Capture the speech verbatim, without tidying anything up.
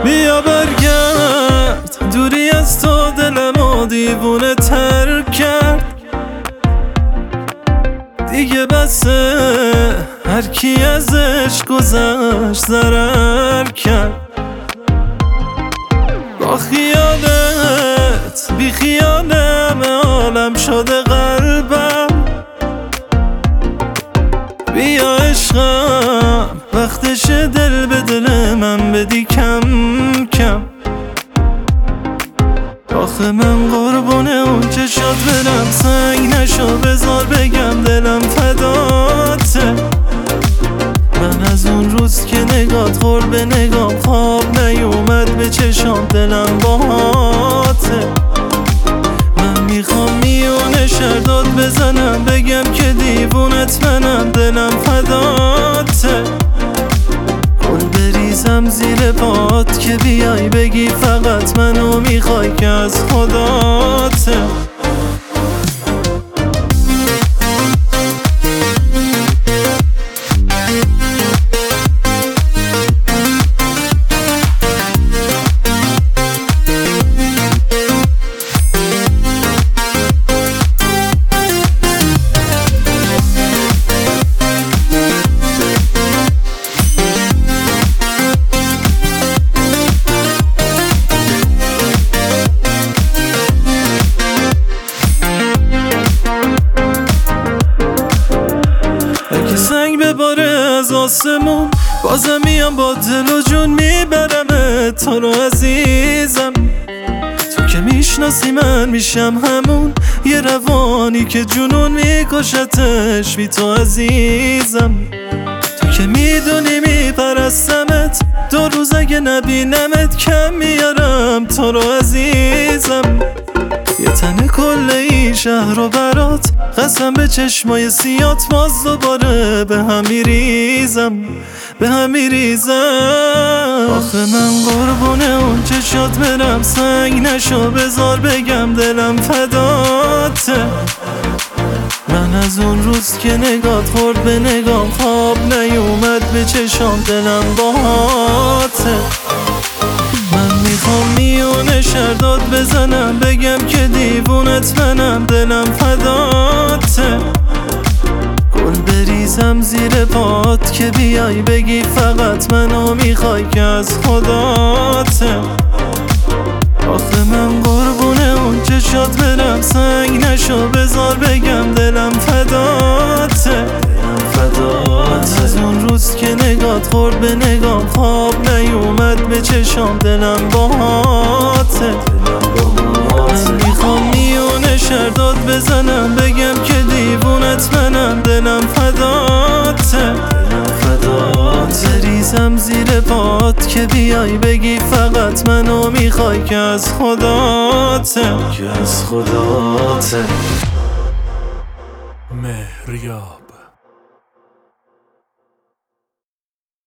بیا برگرد، دوری از تو دلمو دیوونه تر کرد. دیگه بسه هر کی ازش گذشت ضرر کرد. با خیالت بی خیالم عالم شده قلبم. بیا عشقم وقتش دل به دل من بدی کم کم. آخه من قربونه اون چشات برم، سنگ نشو بذار بگم دلم فداته. من از اون روز که نگات خورد به نگام خواب نیومد به چشام، دلم باهاته. من میخوام میونه شرداد بزنم بگم که دیوونت منم، دلم فداته. گل بریزم زیر پات که بیای بگی فقط منو میخوای که از خداته. سنگ بباره از آسمون بازم میام با دل و جون میبرم تو رو عزیزم. تو که میشناسی من میشم همون یه روانی که جنون میکشتش بی تو عزیزم. تو که میدونی میپرستمت، دو روز اگه نبینمت کم میارم تو رو عزیزم. یه تن کل این شهر رو برات، قسم به چشمای سیات باز دوباره به هم میریزم به هم میریزم. آخه من قربونه اون چشات برم، سنگ نشو بذار بگم دلم فداته. من از اون روز که نگات خورد به نگام خواب نیومد به چشام، دلم باهاته. من میخوام میونه شرداد بزنم بگم که دیوونت منم، دلم فداته. گل بریزم زیر پات که بیای بگی فقط منو میخوای که از خداته. آخه من قربونه اون چشات برم، سنگ نشو بذار بگم دلم فداته. من از اون روز که نگات خورد به نگام خواب نیومد به چشام، دلم باهاته. من میخوام میونه شرداد بزنم بگم که دیوونت منم، دلم فداته. بریزم زیر پات که بیای بگی فقط منو میخوای که از خداته که از خداته. مهریاب.